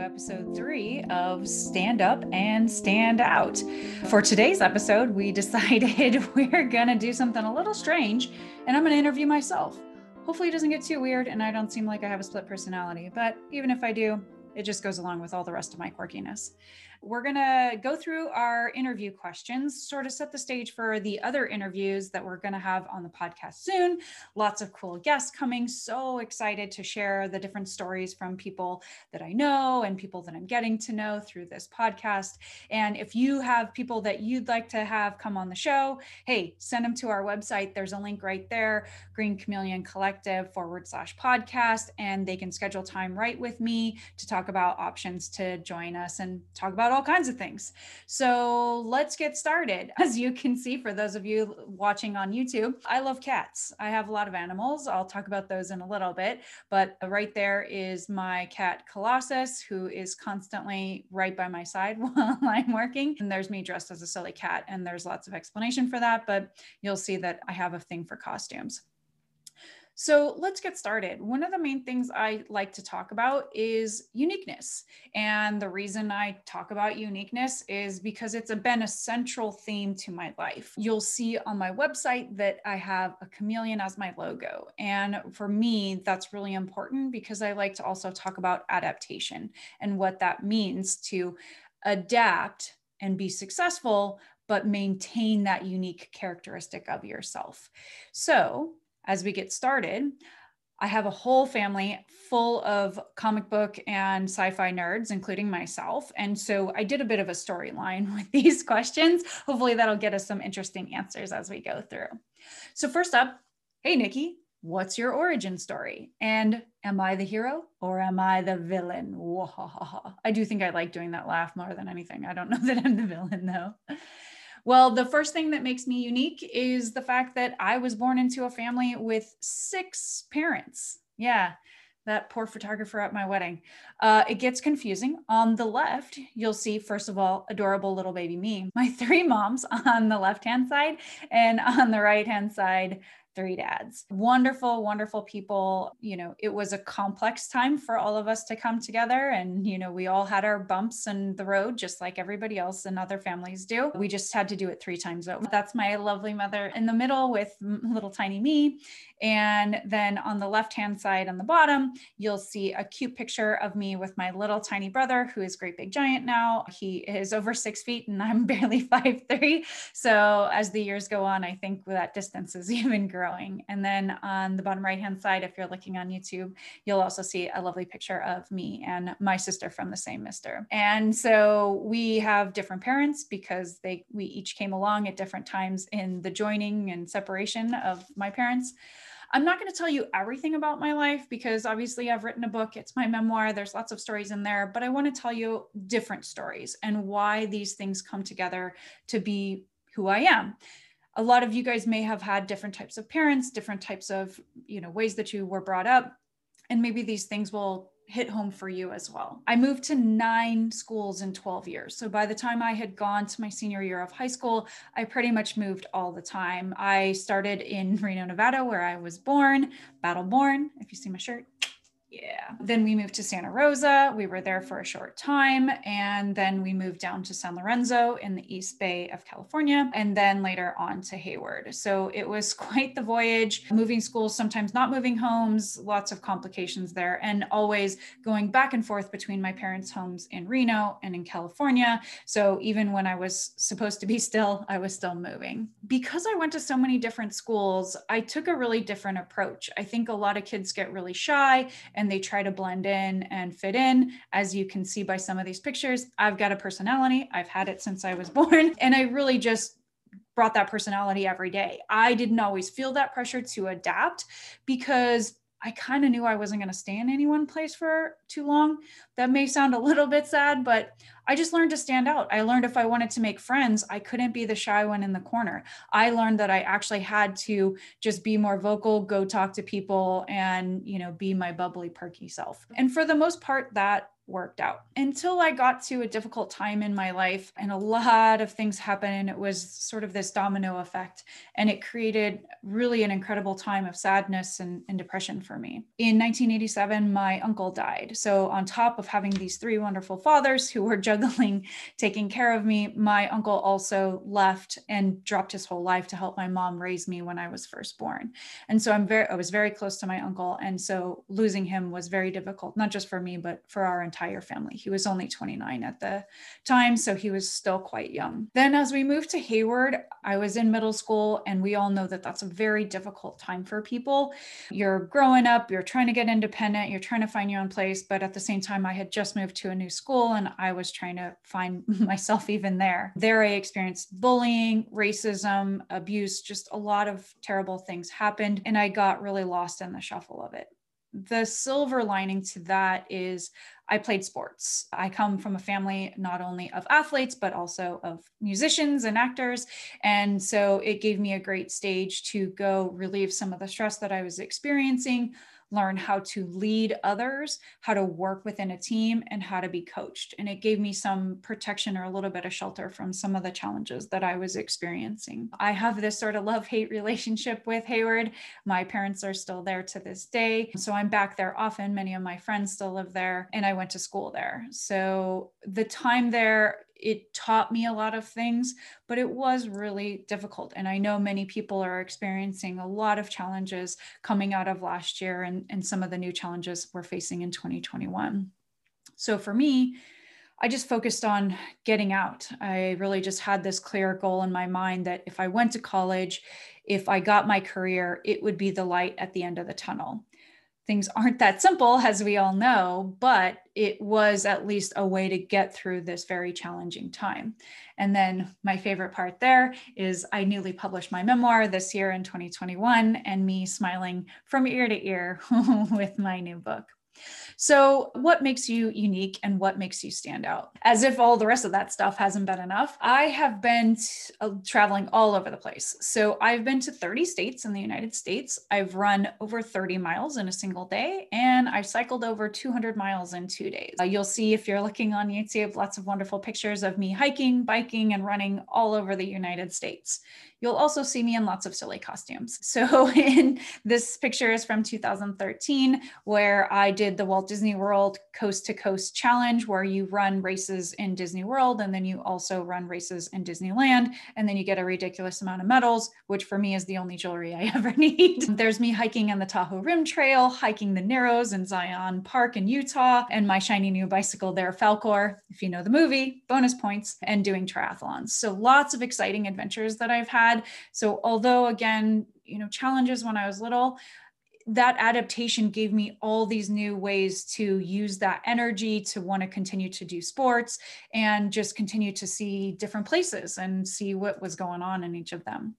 episode 3 of Stand Up and Stand Out. For today's episode, we decided we're going to do something a little strange, and I'm going to interview myself. Hopefully it doesn't get too weird and I don't seem like I have a split personality, but even if I do, it just goes along with all the rest of my quirkiness. We're going to go through our interview questions, sort of set the stage for the other interviews that we're going to have on the podcast soon. Lots of cool guests coming. So excited to share the different stories from people that I know and people that I'm getting to know through this podcast. And if you have people that you'd like to have come on the show, hey, send them to our website. There's a link right there, Green Chameleon Collective /podcast, and they can schedule time right with me to talk about options to join us and talk about all kinds of things. So let's get started. As you can see, for those of you watching on YouTube, I love cats. I have a lot of animals. I'll talk about those in a little bit, but right there is my cat Colossus, who is constantly right by my side while I'm working. And there's me dressed as a silly cat. And there's lots of explanation for that, but you'll see that I have a thing for costumes. So let's get started. One of the main things I like to talk about is uniqueness. And the reason I talk about uniqueness is because it's been a central theme to my life. You'll see on my website that I have a chameleon as my logo. And for me, that's really important because I like to also talk about adaptation and what that means to adapt and be successful, but maintain that unique characteristic of yourself. So as we get started, I have a whole family full of comic book and sci-fi nerds, including myself. And so I did a bit of a storyline with these questions. Hopefully that'll get us some interesting answers as we go through. So first up, hey, Nikki, what's your origin story? And am I the hero or am I the villain? I do think I like doing that laugh more than anything. I don't know that I'm the villain though. Well, the first thing that makes me unique is the fact that I was born into a family with 6 parents. Yeah, that poor photographer at my wedding. It gets confusing. On the left, you'll see, first of all, adorable little baby me, my 3 moms on the left-hand side, and on the right-hand side, 3 dads. Wonderful, wonderful people. You know, it was a complex time for all of us to come together. And, you know, we all had our bumps in the road, just like everybody else and other families do. We just had to do it 3 times over. That's my lovely mother in the middle with little tiny me. And then on the left-hand side on the bottom, you'll see a cute picture of me with my little tiny brother, who is great big giant now. He is over 6 feet and I'm barely 5'3". So as the years go on, I think that distance is even growing. And then on the bottom right-hand side, if you're looking on YouTube, you'll also see a lovely picture of me and my sister from the same mister. And so we have different parents because we each came along at different times in the joining and separation of my parents. I'm not going to tell you everything about my life because obviously I've written a book. It's my memoir. There's lots of stories in there, but I want to tell you different stories and why these things come together to be who I am. A lot of you guys may have had different types of parents, different types of, ways that you were brought up, and maybe these things will hit home for you as well. I moved to 9 schools in 12 years. So by the time I had gone to my senior year of high school, I pretty much moved all the time. I started in Reno, Nevada, where I was born, Battle Born, if you see my shirt. Yeah. Then we moved to Santa Rosa. We were there for a short time. And then we moved down to San Lorenzo in the East Bay of California. And then later on to Hayward. So it was quite the voyage, moving schools, sometimes not moving homes, lots of complications there, and always going back and forth between my parents' homes in Reno and in California. So even when I was supposed to be still, I was still moving. Because I went to so many different schools, I took a really different approach. I think a lot of kids get really shy and they try to blend in and fit in. As you can see by some of these pictures, I've got a personality. I've had it since I was born, and I really just brought that personality every day. I didn't always feel that pressure to adapt because I kind of knew I wasn't going to stay in any one place for too long. That may sound a little bit sad, but I just learned to stand out. I learned if I wanted to make friends, I couldn't be the shy one in the corner. I learned that I actually had to just be more vocal, go talk to people, and, be my bubbly, perky self. And for the most part, that worked out until I got to a difficult time in my life and a lot of things happened. It was sort of this domino effect, and it created really an incredible time of sadness and depression for me. In 1987, my uncle died. So on top of having these three wonderful fathers who were juggling taking care of me, my uncle also left and dropped his whole life to help my mom raise me when I was first born. And so I was very close to my uncle. And so losing him was very difficult, not just for me, but for our entire family. He was only 29 at the time, so he was still quite young. Then as we moved to Hayward, I was in middle school, and we all know that that's a very difficult time for people. You're growing up, you're trying to get independent, you're trying to find your own place, but at the same time, I had just moved to a new school and I was trying to find myself even there. There I experienced bullying, racism, abuse, just a lot of terrible things happened, and I got really lost in the shuffle of it. The silver lining to that is I played sports. I come from a family not only of athletes, but also of musicians and actors. And so it gave me a great stage to go relieve some of the stress that I was experiencing, learn how to lead others, how to work within a team, and how to be coached. And it gave me some protection or a little bit of shelter from some of the challenges that I was experiencing. I have this sort of love-hate relationship with Hayward. My parents are still there to this day. So I'm back there often. Many of my friends still live there, and I went to school there. So the time there, it taught me a lot of things, but it was really difficult. And I know many people are experiencing a lot of challenges coming out of last year and some of the new challenges we're facing in 2021. So for me, I just focused on getting out. I really just had this clear goal in my mind that if I went to college, if I got my career, it would be the light at the end of the tunnel. Things aren't that simple, as we all know, but it was at least a way to get through this very challenging time. And then my favorite part there is I newly published my memoir this year in 2021, and me smiling from ear to ear with my new book. So what makes you unique and what makes you stand out? As if all the rest of that stuff hasn't been enough, I have been traveling all over the place. So I've been to 30 states in the United States. I've run over 30 miles in a single day, and I've cycled over 200 miles in 2 days. You'll see, if you're looking on YouTube, lots of wonderful pictures of me hiking, biking, and running all over the United States. You'll also see me in lots of silly costumes. So in this picture is from 2013, where I did the Walt Disney World Coast to Coast Challenge, where you run races in Disney World, and then you also run races in Disneyland, and then you get a ridiculous amount of medals, which for me is the only jewelry I ever need. There's me hiking on the Tahoe Rim Trail, hiking the Narrows in Zion Park in Utah, and my shiny new bicycle there, Falkor, if you know the movie, bonus points, and doing triathlons. So lots of exciting adventures that I've had. So although, again, challenges when I was little, that adaptation gave me all these new ways to use that energy to want to continue to do sports and just continue to see different places and see what was going on in each of them.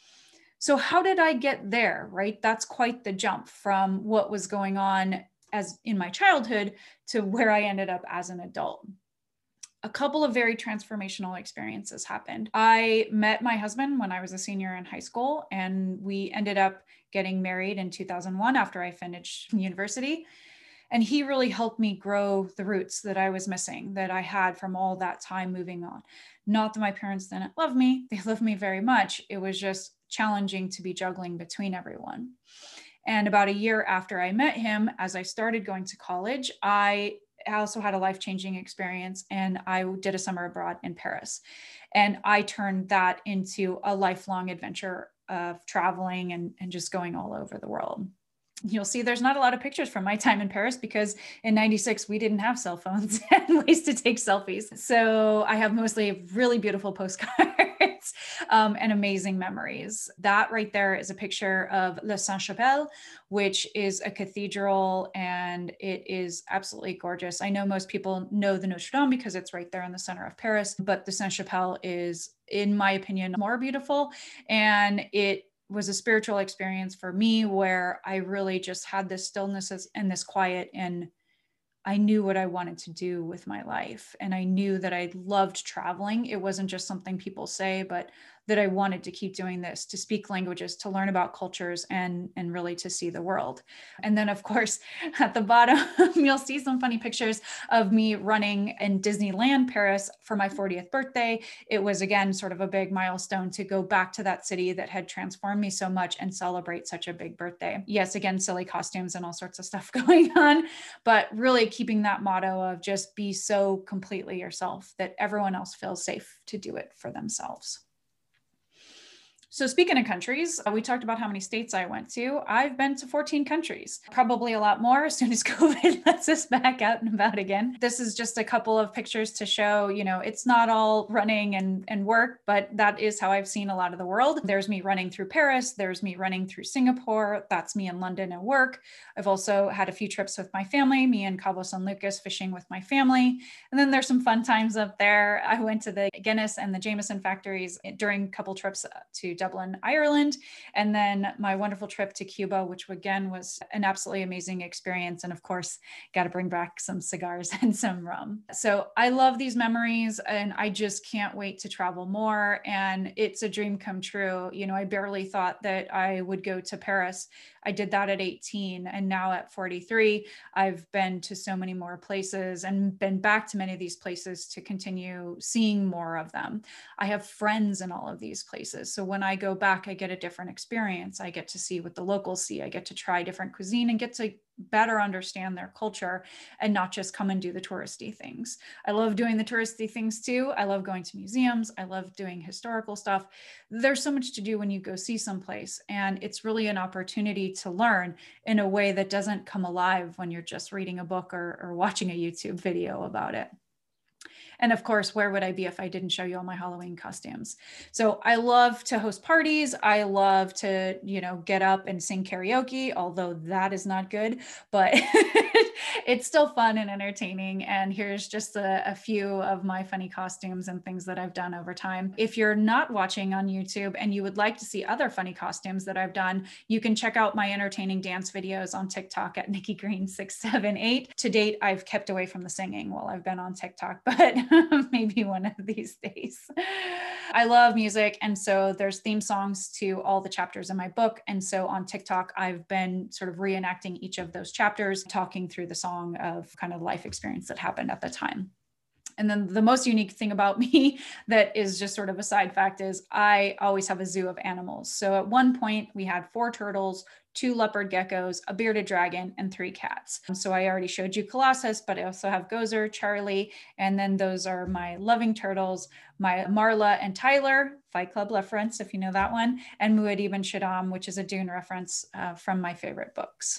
So how did I get there, right? That's quite the jump from what was going on as in my childhood to where I ended up as an adult. A couple of very transformational experiences happened. I met my husband when I was a senior in high school, and we ended up getting married in 2001 after I finished university. And he really helped me grow the roots that I was missing, that I had from all that time moving on. Not that my parents didn't love me, they loved me very much. It was just challenging to be juggling between everyone. And about a year after I met him, as I started going to college, I also had a life-changing experience, and I did a summer abroad in Paris. And I turned that into a lifelong adventure of traveling and just going all over the world. You'll see there's not a lot of pictures from my time in Paris because in 96, we didn't have cell phones and ways to take selfies. So I have mostly really beautiful postcards and amazing memories. That right there is a picture of Le Sainte-Chapelle, which is a cathedral, and it is absolutely gorgeous. I know most people know the Notre Dame because it's right there in the center of Paris, but the Sainte-Chapelle is, in my opinion, more beautiful, and it was a spiritual experience for me where I really just had this stillness and this quiet, and I knew what I wanted to do with my life. And I knew that I loved traveling. It wasn't just something people say, but that I wanted to keep doing this, to speak languages, to learn about cultures, and really to see the world. And then, of course, at the bottom, you'll see some funny pictures of me running in Disneyland Paris for my 40th birthday. It was, again, sort of a big milestone to go back to that city that had transformed me so much and celebrate such a big birthday. Yes, again, silly costumes and all sorts of stuff going on, but really keeping that motto of just be so completely yourself that everyone else feels safe to do it for themselves. So speaking of countries, we talked about how many states I went to. I've been to 14 countries, probably a lot more as soon as COVID lets us back out and about again. This is just a couple of pictures to show, it's not all running and work, but that is how I've seen a lot of the world. There's me running through Paris. There's me running through Singapore. That's me in London at work. I've also had a few trips with my family, me in Cabo San Lucas fishing with my family. And then there's some fun times up there. I went to the Guinness and the Jameson factories during a couple trips to Dublin, Ireland, and then my wonderful trip to Cuba, which again was an absolutely amazing experience. And of course, got to bring back some cigars and some rum. So I love these memories and I just can't wait to travel more. And it's a dream come true. I barely thought that I would go to Paris. I did that at 18, and now at 43, I've been to so many more places and been back to many of these places to continue seeing more of them. I have friends in all of these places. So when I go back, I get a different experience. I get to see what the locals see. I get to try different cuisine and get to better understand their culture and not just come and do the touristy things. I love doing the touristy things too. I love going to museums. I love doing historical stuff. There's so much to do when you go see someplace, and it's really an opportunity to learn in a way that doesn't come alive when you're just reading a book or watching a YouTube video about it. And of course, where would I be if I didn't show you all my Halloween costumes? So I love to host parties. I love to, get up and sing karaoke, although that is not good, but it's still fun and entertaining. And here's just a few of my funny costumes and things that I've done over time. If you're not watching on YouTube and you would like to see other funny costumes that I've done, you can check out my entertaining dance videos on TikTok at Nikki Green 678. To date, I've kept away from the singing while I've been on TikTok, but maybe one of these days. I love music. And so there's theme songs to all the chapters in my book. And so on TikTok, I've been sort of reenacting each of those chapters, talking through the song of kind of life experience that happened at the time. And then the most unique thing about me that is just sort of a side fact is I always have a zoo of animals. So at one point we had 4 turtles, 2 leopard geckos, a bearded dragon, and 3 cats. So I already showed you Colossus, but I also have Gozer, Charlie, and then those are my loving turtles, my Marla and Tyler, Fight Club reference, if you know that one, and Muad'Dib and Shaddam, which is a Dune reference from my favorite books.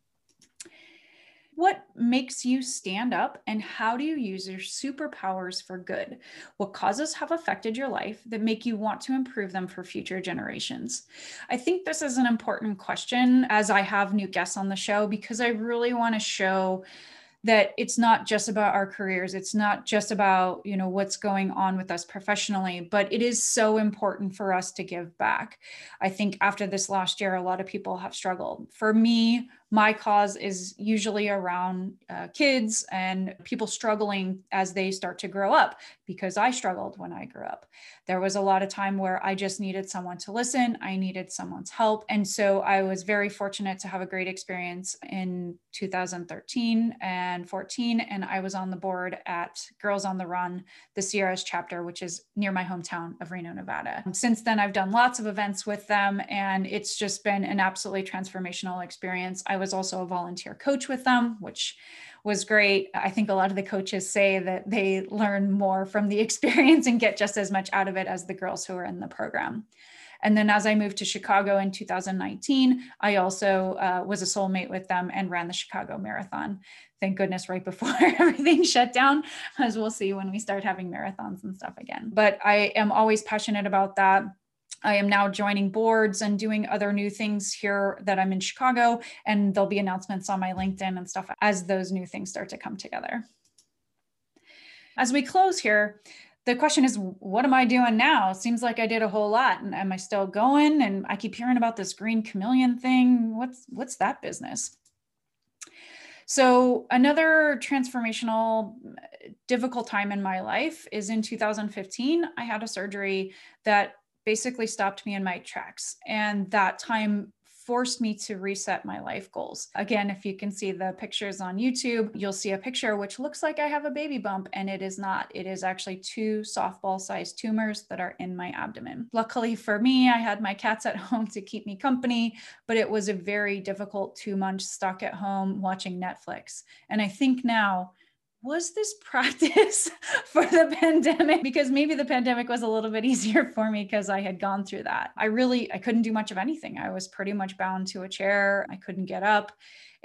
What makes you stand up, and how do you use your superpowers for good? What causes have affected your life that make you want to improve them for future generations? I think this is an important question as I have new guests on the show, because I really want to show that it's not just about our careers. It's not just about, what's going on with us professionally, but it is so important for us to give back. I think after this last year, a lot of people have struggled. For me, my cause is usually around kids and people struggling as they start to grow up, because I struggled when I grew up. There was a lot of time where I just needed someone to listen. I needed someone's help. And so I was very fortunate to have a great experience in 2013 and 14. And I was on the board at Girls on the Run, the Sierras chapter, which is near my hometown of Reno, Nevada. Since then, I've done lots of events with them, and it's just been an absolutely transformational experience. I was also a volunteer coach with them, which was great. I think a lot of the coaches say that they learn more from the experience and get just as much out of it as the girls who are in the program. And then as I moved to Chicago in 2019, I also was a soulmate with them and ran the Chicago Marathon. Thank goodness, right before everything shut down, as we'll see when we start having marathons and stuff again. But I am always passionate about that. I am now joining boards and doing other new things here that I'm in Chicago, and there'll be announcements on my LinkedIn and stuff as those new things start to come together. As we close here, the question is, what am I doing now? Seems like I did a whole lot, and am I still going? And I keep hearing about this green chameleon thing. What's that business? So another transformational, difficult time in my life is in 2015. I had a surgery that basically stopped me in my tracks. And that time forced me to reset my life goals. Again, if you can see the pictures on YouTube, you'll see a picture which looks like I have a baby bump, and it is not. It is actually 2 softball-sized tumors that are in my abdomen. Luckily for me, I had my cats at home to keep me company, but it was a very difficult 2 months stuck at home watching Netflix. And I think now, was this practice for the pandemic? Because maybe the pandemic was a little bit easier for me because I had gone through that. I couldn't do much of anything. I was pretty much bound to a chair. I couldn't get up.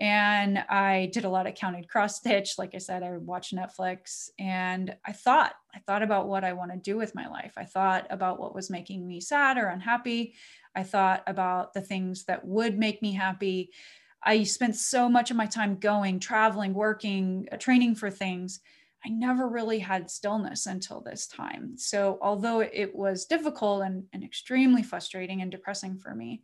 And I did a lot of counted cross stitch. Like I said, I watched Netflix, and I thought about what I want to do with my life. I thought about what was making me sad or unhappy. I thought about the things that would make me happy. I spent so much of my time going, traveling, working, training for things. I never really had stillness until this time. So although it was difficult and extremely frustrating and depressing for me,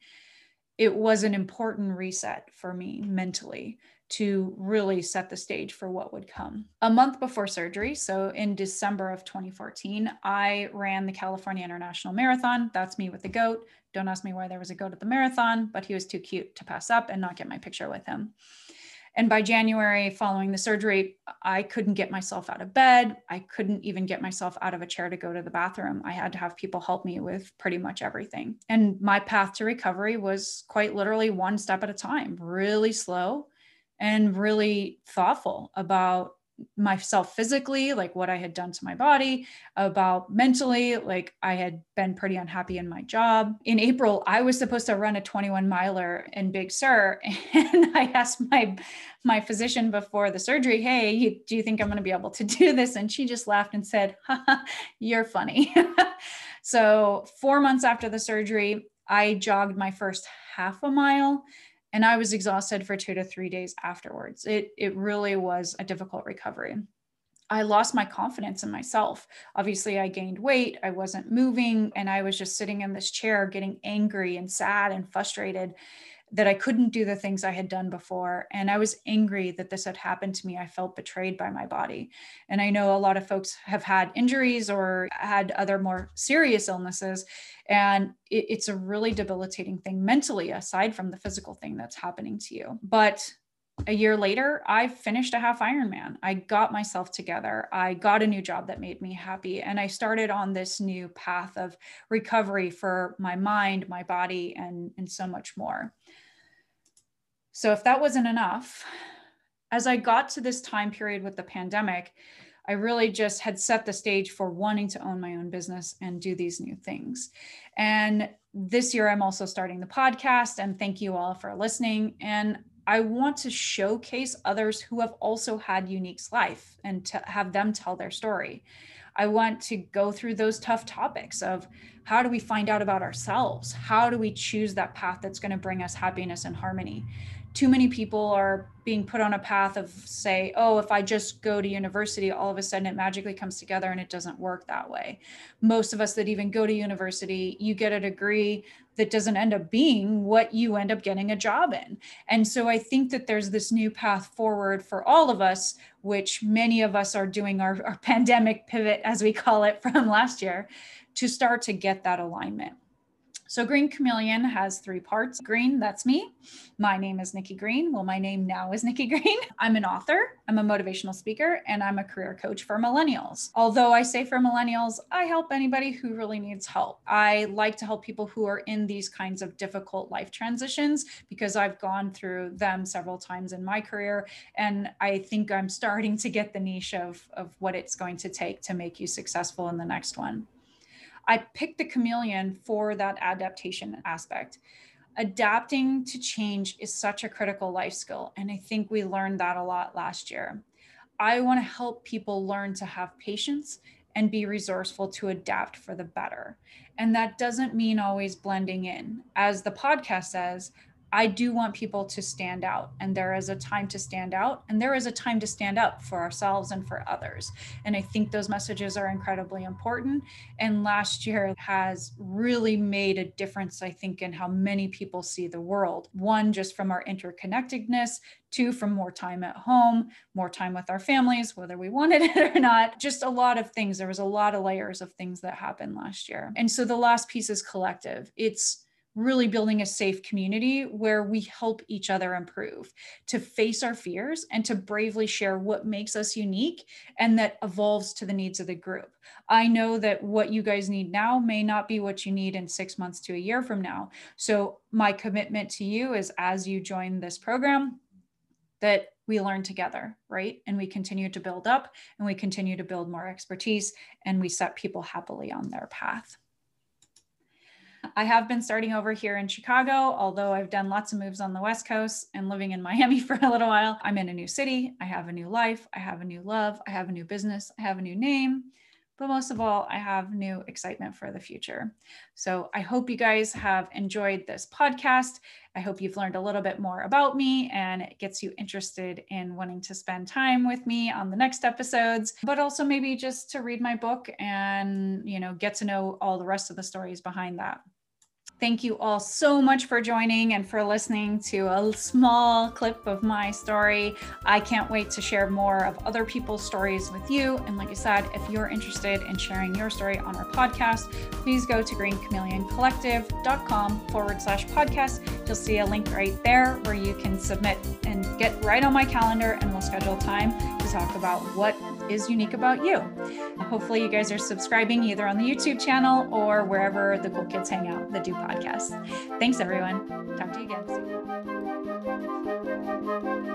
it was an important reset for me mentally to really set the stage for what would come. A month before surgery, so in December of 2014, I ran the California International Marathon. That's me with the goat. Don't ask me why there was a goat at the marathon, but he was too cute to pass up and not get my picture with him. And by January, following the surgery, I couldn't get myself out of bed. I couldn't even get myself out of a chair to go to the bathroom. I had to have people help me with pretty much everything. And my path to recovery was quite literally one step at a time, really slow and really thoughtful about myself physically, like what I had done to my body, about mentally, like I had been pretty unhappy in my job. In April, I was supposed to run a 21 miler in Big Sur. And I asked my physician before the surgery, hey, do you think I'm going to be able to do this? And she just laughed and said, you're funny. So 4 months after the surgery, I jogged my first half a mile. And I was exhausted for 2 to 3 days afterwards. It really was a difficult recovery. I lost my confidence in myself. Obviously, I gained weight, I wasn't moving, and I was just sitting in this chair getting angry and sad and frustrated that I couldn't do the things I had done before. And I was angry that this had happened to me. I felt betrayed by my body. And I know a lot of folks have had injuries or had other more serious illnesses. And it's a really debilitating thing mentally, aside from the physical thing that's happening to you. But a year later, I finished a half Ironman. I got myself together. I got a new job that made me happy. And I started on this new path of recovery for my mind, my body, and so much more. So if that wasn't enough, as I got to this time period with the pandemic, I really just had set the stage for wanting to own my own business and do these new things. And this year, I'm also starting the podcast, and thank you all for listening. And I want to showcase others who have also had unique life and to have them tell their story. I want to go through those tough topics of how do we find out about ourselves? How do we choose that path that's going to bring us happiness and harmony? Too many people are being put on a path of say, oh, if I just go to university, all of a sudden it magically comes together, and it doesn't work that way. Most of us that even go to university, you get a degree that doesn't end up being what you end up getting a job in. And so I think that there's this new path forward for all of us, which many of us are doing our pandemic pivot, as we call it, from last year, to start to get that alignment. So Green Chameleon has 3 parts. Green, that's me. My name is Nikki Green. Well, my name now is Nikki Green. I'm an author, I'm a motivational speaker, and I'm a career coach for millennials. Although I say for millennials, I help anybody who really needs help. I like to help people who are in these kinds of difficult life transitions because I've gone through them several times in my career. And I think I'm starting to get the niche of what it's going to take to make you successful in the next one. I picked the chameleon for that adaptation aspect. Adapting to change is such a critical life skill. And I think we learned that a lot last year. I want to help people learn to have patience and be resourceful to adapt for the better. And that doesn't mean always blending in. As the podcast says, I do want people to stand out, and there is a time to stand out, and there is a time to stand up for ourselves and for others. And I think those messages are incredibly important. And last year has really made a difference, I think, in how many people see the world. One, just from our interconnectedness, two, from more time at home, more time with our families, whether we wanted it or not, just a lot of things. There was a lot of layers of things that happened last year. And so the last piece is collective. It's really building a safe community where we help each other improve, to face our fears and to bravely share what makes us unique and that evolves to the needs of the group. I know that what you guys need now may not be what you need in 6 months to a year from now. So my commitment to you is, as you join this program, that we learn together, right? And we continue to build up, and we continue to build more expertise, and we set people happily on their path. I have been starting over here in Chicago, although I've done lots of moves on the West Coast and living in Miami for a little while. I'm in a new city. I have a new life. I have a new love. I have a new business. I have a new name. But most of all, I have new excitement for the future. So I hope you guys have enjoyed this podcast. I hope you've learned a little bit more about me, and it gets you interested in wanting to spend time with me on the next episodes, but also maybe just to read my book and, get to know all the rest of the stories behind that. Thank you all so much for joining and for listening to a small clip of my story. I can't wait to share more of other people's stories with you. And like I said, if you're interested in sharing your story on our podcast, please go to greenchameleoncollective.com/podcast. You'll see a link right there where you can submit and get right on my calendar, and we'll schedule time to talk about what is unique about you. Hopefully you guys are subscribing either on the YouTube channel or wherever the cool kids hang out that do podcasts. Thanks, everyone. Talk to you again soon.